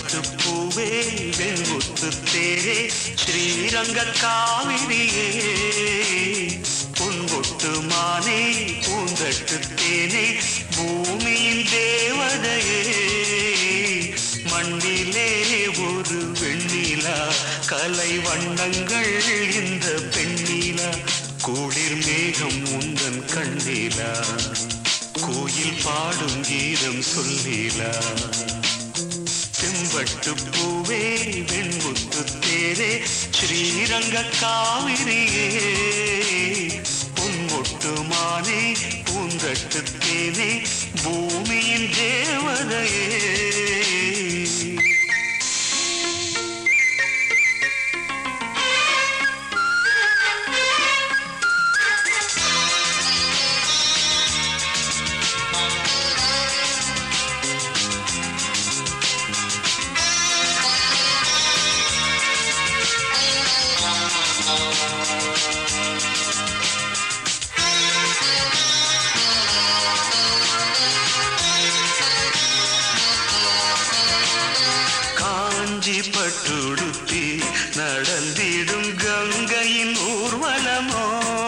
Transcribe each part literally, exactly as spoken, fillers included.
செம்பட்டு பூவே வெண்முத்து தேரே ஸ்ரீரங்க காவிரியே பொன்முட்டு மானே பூந்தட்டு தேனே பூமியின் தேவதையே மண்ணிலே ஒரு வெண்ணிலா கலை வண்ணங்கள் இந்த பெண்ணிலா குளிர் மேகம் உந்தன் கண்ணிலா கோயில் பாடும் கீதம் சொல்லிலா செம்பட்டு பூவே வெண்முத்து தேரே ஸ்ரீரங்க காவிரியே பொன்முட்டு மானே பூந்தட்டு தேனே பூமியின் தேவதையே பட்டுடுத்தி நடந்திடும் கங்கையின் ஊர்வலமோ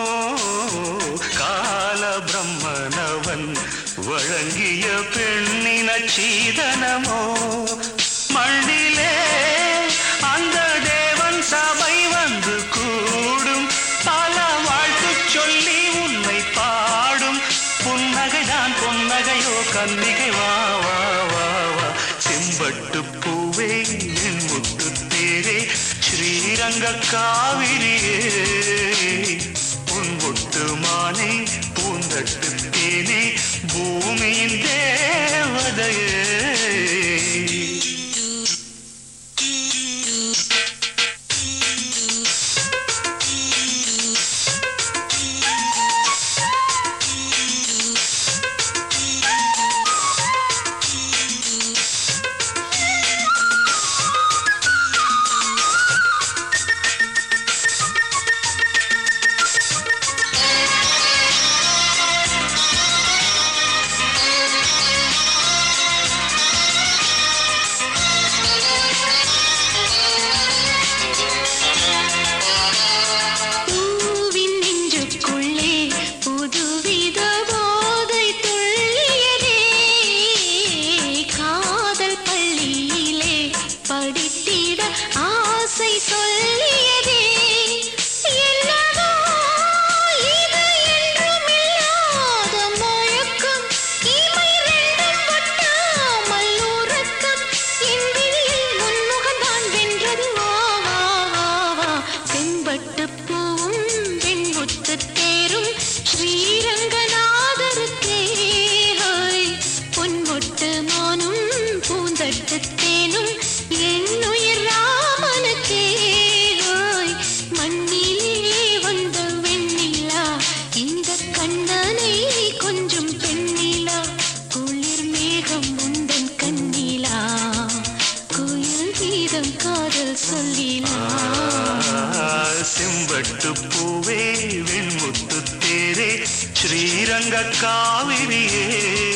கால பிரம்மனவன் வழங்கிய பெண்ணின சீதனமோ மண்ணிலே அந்த தேவன் சபை வந்து கூடும் பல வாழ்த்து சொல்லி உன்னை பாடும் புன்னகைதான் பொன்னகையோ கன்னிகை வா வா வா வா செம்பட்டு பூவே வெண்முத்து தேரே ஸ்ரீரங்க காவிரியே பொன்முட்டு மானே பூந்தட்டு தேனே பூமியின் தேவதையே செம்பட்டு பூவே வெண்முத்து தேரே ஸ்ரீரங்க காவிரியே